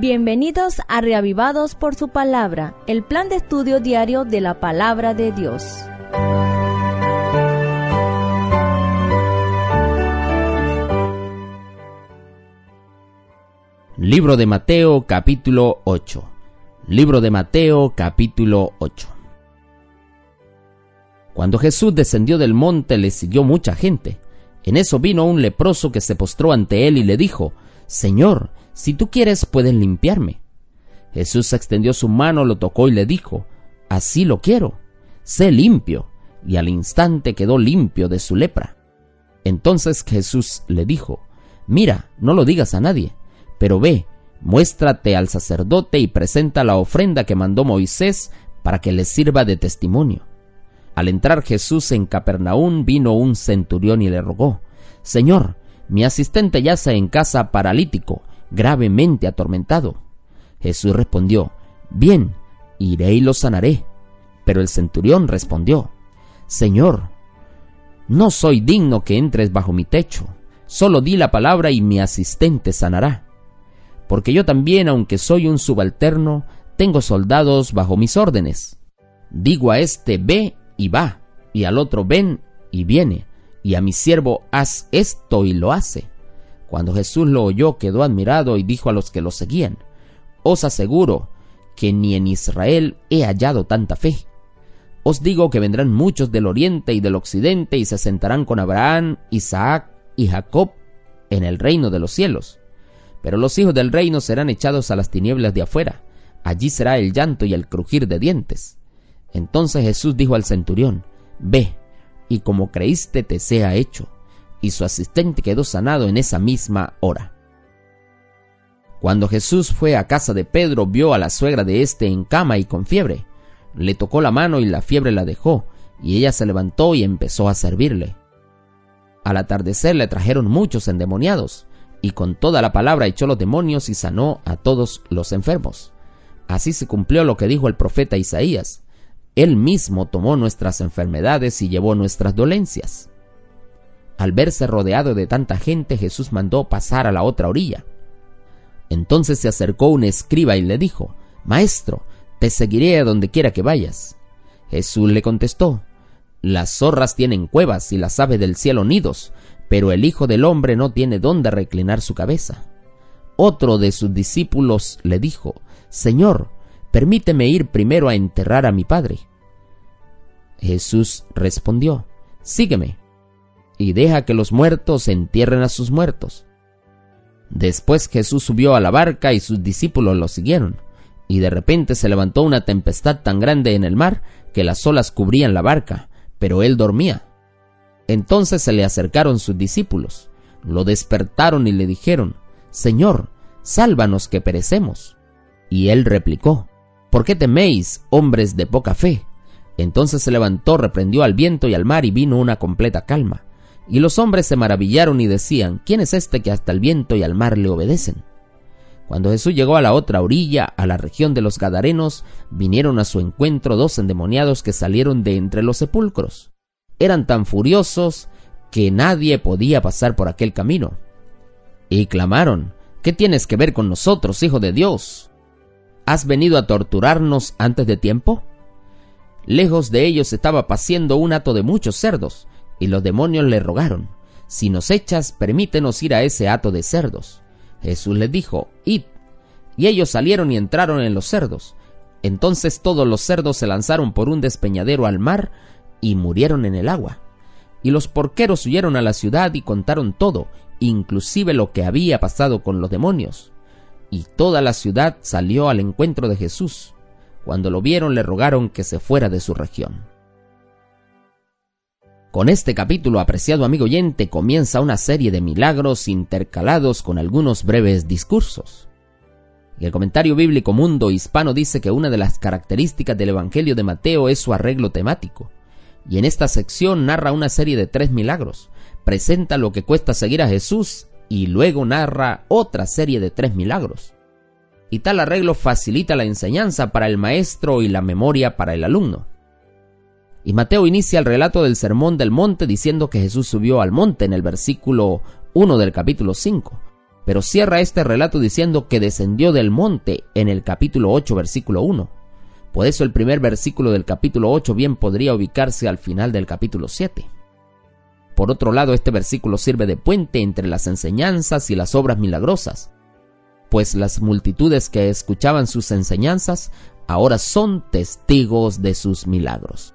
Bienvenidos a Reavivados por su Palabra, el plan de estudio diario de la Palabra de Dios. Libro de Mateo, capítulo 8. Libro de Mateo, capítulo 8. Cuando Jesús descendió del monte, le siguió mucha gente. En eso vino un leproso que se postró ante él y le dijo: Señor, si tú quieres, puedes limpiarme. Jesús extendió su mano, lo tocó y le dijo: Así lo quiero, sé limpio. Y al instante quedó limpio de su lepra. Entonces Jesús le dijo: Mira, no lo digas a nadie, pero ve, muéstrate al sacerdote y presenta la ofrenda que mandó Moisés para que les sirva de testimonio. Al entrar Jesús en Capernaum, vino un centurión y le rogó: Señor, mi asistente yace en casa paralítico, gravemente atormentado. Jesús respondió: Bien, iré y lo sanaré. Pero el centurión respondió: Señor, no soy digno que entres bajo mi techo. Solo di la palabra y mi asistente sanará. Porque yo también, aunque soy un subalterno, tengo soldados bajo mis órdenes. Digo a este: ve y va, y al otro: ven y viene, y a mi siervo: haz esto, y lo hace. Cuando Jesús lo oyó, quedó admirado y dijo a los que lo seguían: Os aseguro que ni en Israel he hallado tanta fe. Os digo que vendrán muchos del oriente y del occidente y se sentarán con Abraham, Isaac y Jacob en el reino de los cielos. Pero los hijos del reino serán echados a las tinieblas de afuera. Allí será el llanto y el crujir de dientes. Entonces Jesús dijo al centurión: Ve, y como creíste te sea hecho. Y su asistente quedó sanado en esa misma hora. Cuando Jesús fue a casa de Pedro, vio a la suegra de éste en cama y con fiebre. Le tocó la mano y la fiebre la dejó, y ella se levantó y empezó a servirle. Al atardecer le trajeron muchos endemoniados, y con toda la palabra echó los demonios y sanó a todos los enfermos. Así se cumplió lo que dijo el profeta Isaías: Él mismo tomó nuestras enfermedades y llevó nuestras dolencias. Al verse rodeado de tanta gente, Jesús mandó pasar a la otra orilla. Entonces se acercó un escriba y le dijo: Maestro, te seguiré a donde quiera que vayas. Jesús le contestó: Las zorras tienen cuevas y las aves del cielo nidos, pero el Hijo del Hombre no tiene dónde reclinar su cabeza. Otro de sus discípulos le dijo: Señor, permíteme ir primero a enterrar a mi padre. Jesús respondió: Sígueme, y deja que los muertos entierren a sus muertos. Después Jesús subió a la barca y sus discípulos lo siguieron, y de repente se levantó una tempestad tan grande en el mar que las olas cubrían la barca, pero él dormía. Entonces se le acercaron sus discípulos, lo despertaron y le dijeron: Señor, sálvanos que perecemos. Y él replicó: ¿Por qué teméis, hombres de poca fe? Entonces se levantó, reprendió al viento y al mar, y vino una completa calma. Y los hombres se maravillaron y decían: ¿Quién es este que hasta el viento y al mar le obedecen? Cuando Jesús llegó a la otra orilla, a la región de los Gadarenos, vinieron a su encuentro 2 endemoniados que salieron de entre los sepulcros. Eran tan furiosos que nadie podía pasar por aquel camino. Y clamaron: ¿Qué tienes que ver con nosotros, Hijo de Dios? ¿Has venido a torturarnos antes de tiempo? Lejos de ellos estaba paciendo un hato de muchos cerdos, y los demonios le rogaron: Si nos echas, permítenos ir a ese hato de cerdos. Jesús les dijo: Id. Y ellos salieron y entraron en los cerdos. Entonces todos los cerdos se lanzaron por un despeñadero al mar y murieron en el agua. Y los porqueros huyeron a la ciudad y contaron todo, inclusive lo que había pasado con los demonios. Y toda la ciudad salió al encuentro de Jesús. Cuando lo vieron, le rogaron que se fuera de su región. Con este capítulo, apreciado amigo oyente, comienza una serie de milagros intercalados con algunos breves discursos. Y el comentario bíblico Mundo Hispano dice que una de las características del Evangelio de Mateo es su arreglo temático. Y en esta sección narra una serie de 3 milagros, presenta lo que cuesta seguir a Jesús y luego narra otra serie de 3 milagros. Y tal arreglo facilita la enseñanza para el maestro y la memoria para el alumno. Y Mateo inicia el relato del Sermón del Monte diciendo que Jesús subió al monte en el versículo 1 del capítulo 5. Pero cierra este relato diciendo que descendió del monte en el capítulo 8, versículo 1. Por eso el primer versículo del capítulo 8 bien podría ubicarse al final del capítulo 7. Por otro lado, este versículo sirve de puente entre las enseñanzas y las obras milagrosas, pues las multitudes que escuchaban sus enseñanzas ahora son testigos de sus milagros.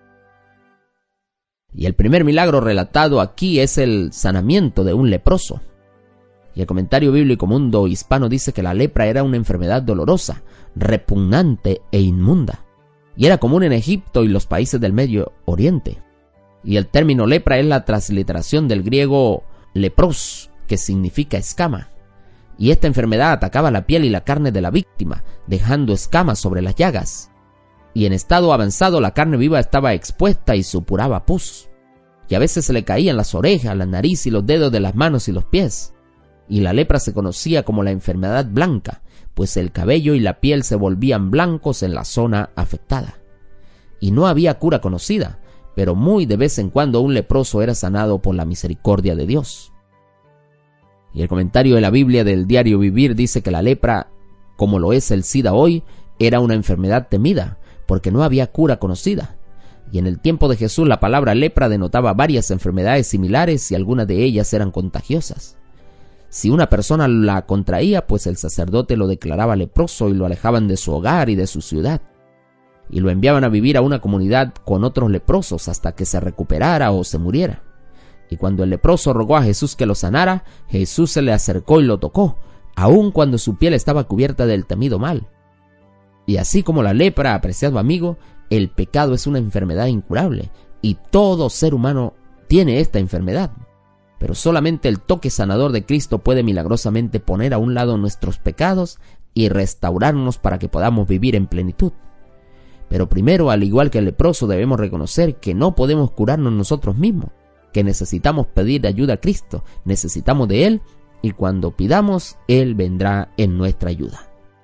Y el primer milagro relatado aquí es el sanamiento de un leproso. Y el comentario bíblico Mundo Hispano dice que la lepra era una enfermedad dolorosa, repugnante e inmunda, y era común en Egipto y los países del Medio Oriente. Y el término lepra es la transliteración del griego lepros, que significa escama. Y esta enfermedad atacaba la piel y la carne de la víctima, dejando escamas sobre las llagas. Y en estado avanzado la carne viva estaba expuesta y supuraba pus. Y a veces se le caían las orejas, la nariz y los dedos de las manos y los pies. Y la lepra se conocía como la enfermedad blanca, pues el cabello y la piel se volvían blancos en la zona afectada. Y no había cura conocida, pero muy de vez en cuando un leproso era sanado por la misericordia de Dios. Y el comentario de la Biblia del Diario Vivir dice que la lepra, como lo es el SIDA hoy, era una enfermedad temida, porque no había cura conocida. Y en el tiempo de Jesús la palabra lepra denotaba varias enfermedades similares y algunas de ellas eran contagiosas. Si una persona la contraía, pues el sacerdote lo declaraba leproso y lo alejaban de su hogar y de su ciudad, y lo enviaban a vivir a una comunidad con otros leprosos hasta que se recuperara o se muriera. Y cuando el leproso rogó a Jesús que lo sanara, Jesús se le acercó y lo tocó, aun cuando su piel estaba cubierta del temido mal. Y así como la lepra, apreciado amigo, el pecado es una enfermedad incurable, y todo ser humano tiene esta enfermedad. Pero solamente el toque sanador de Cristo puede milagrosamente poner a un lado nuestros pecados y restaurarnos para que podamos vivir en plenitud. Pero primero, al igual que el leproso, debemos reconocer que no podemos curarnos nosotros mismos, que necesitamos pedir ayuda a Cristo, necesitamos de Él, y cuando pidamos, Él vendrá en nuestra ayuda.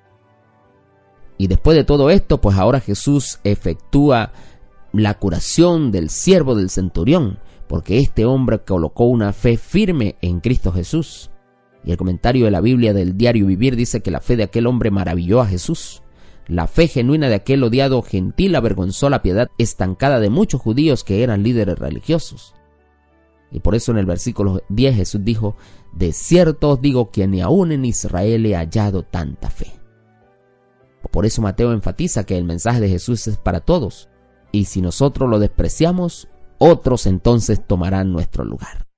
Y después de todo esto, pues ahora Jesús efectúa la curación del siervo del centurión, porque este hombre colocó una fe firme en Cristo Jesús. Y el comentario de la Biblia del Diario Vivir dice que la fe de aquel hombre maravilló a Jesús. La fe genuina de aquel odiado gentil avergonzó la piedad estancada de muchos judíos que eran líderes religiosos. Y por eso en el versículo 10 Jesús dijo: de cierto os digo que ni aún en Israel he hallado tanta fe. Por eso Mateo enfatiza que el mensaje de Jesús es para todos, y si nosotros lo despreciamos, otros entonces tomarán nuestro lugar.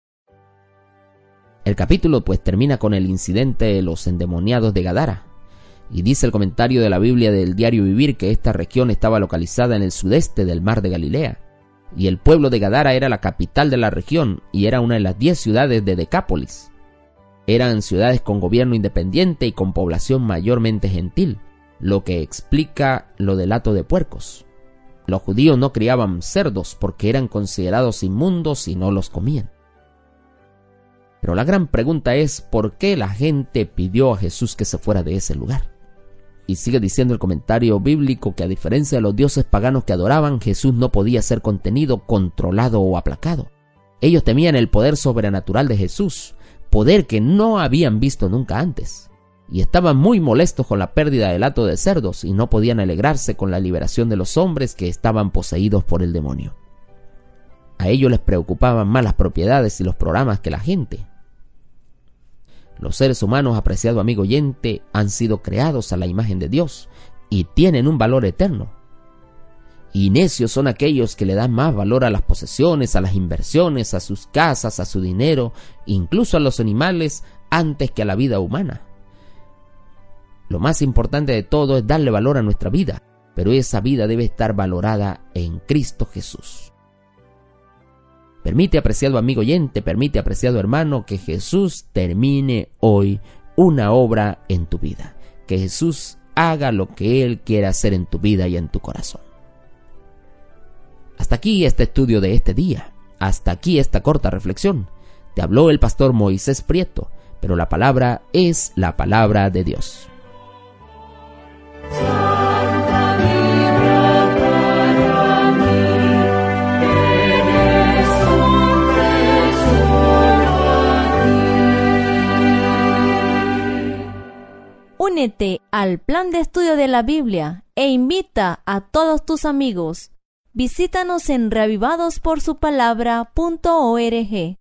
El capítulo pues termina con el incidente de los endemoniados de Gadara, y dice el comentario de la Biblia del Diario Vivir que esta región estaba localizada en el sudeste del mar de Galilea, y el pueblo de Gadara era la capital de la región y era una de las 10 ciudades de Decápolis. Eran ciudades con gobierno independiente y con población mayormente gentil, lo que explica lo del hato de puercos. Los judíos no criaban cerdos porque eran considerados inmundos y no los comían. Pero la gran pregunta es: ¿por qué la gente pidió a Jesús que se fuera de ese lugar? Y sigue diciendo el comentario bíblico que a diferencia de los dioses paganos que adoraban, Jesús no podía ser contenido, controlado o aplacado. Ellos temían el poder sobrenatural de Jesús, poder que no habían visto nunca antes. Y estaban muy molestos con la pérdida del hato de cerdos y no podían alegrarse con la liberación de los hombres que estaban poseídos por el demonio. A ellos les preocupaban más las propiedades y los programas que la gente. Los seres humanos, apreciado amigo oyente, han sido creados a la imagen de Dios y tienen un valor eterno. Y necios son aquellos que le dan más valor a las posesiones, a las inversiones, a sus casas, a su dinero, incluso a los animales, antes que a la vida humana. Lo más importante de todo es darle valor a nuestra vida, pero esa vida debe estar valorada en Cristo Jesús. Permite, apreciado amigo oyente, permite, apreciado hermano, que Jesús termine hoy una obra en tu vida. Que Jesús haga lo que Él quiere hacer en tu vida y en tu corazón. Hasta aquí este estudio de este día. Hasta aquí esta corta reflexión. Te habló el pastor Moisés Prieto, pero la palabra es la palabra de Dios. Únete al plan de estudio de la Biblia e invita a todos tus amigos. Visítanos en reavivadosporsupalabra.org.